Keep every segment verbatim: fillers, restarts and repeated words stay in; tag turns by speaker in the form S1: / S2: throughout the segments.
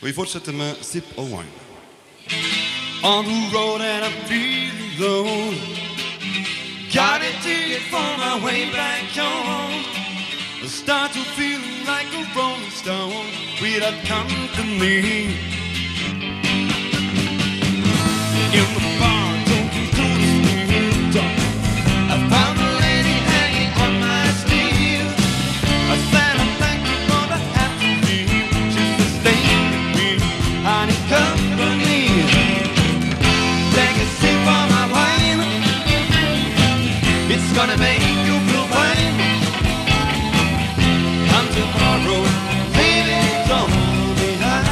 S1: Och vi fortsätter med Sip of Wine. On the road and I'm feeling low, got a ticket for my way back home. I start to feel like a rolling stone without company. In the bar, talking to the street, I found a lady hanging on my steel. I said I'm thankful for the happy meal. She said stay with me, honey, company. Take a sip of my wine, it's gonna make you feel fine. Come tomorrow, leave it all behind.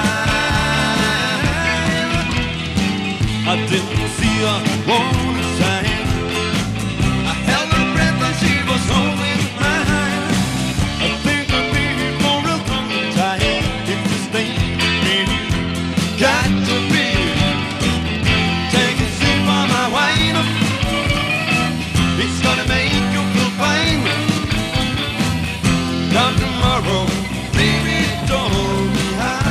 S1: I didn't see her one time. I held her breath and she was holding mine. I think I'll be here for a long time. If you stay with me, got to be. Take a sip of my wine, it's gonna make you feel fine. Come tomorrow, leave it all behind.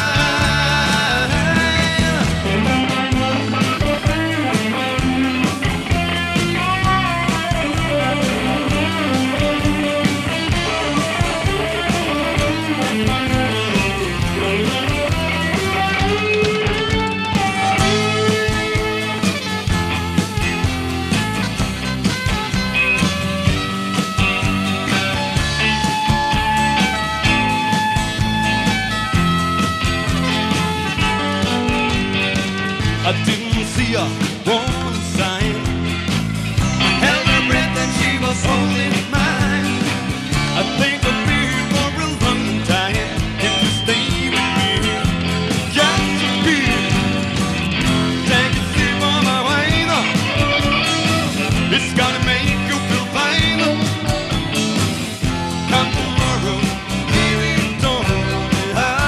S1: I didn't see her one sign. I held her breath and she was holding mine. I think I'll be here for a long time. If you stay with me, got to be. Take a sip of my wine, it's gonna make you feel fine. Come tomorrow, leave it all behind.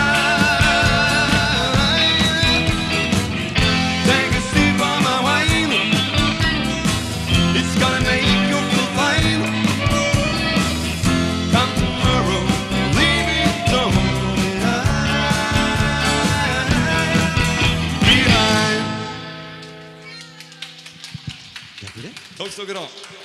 S1: Take a sip of my wine, it's gonna make you feel fine. Come tomorrow, leave it all behind. Behind. Tack för det. Tack så mycket då.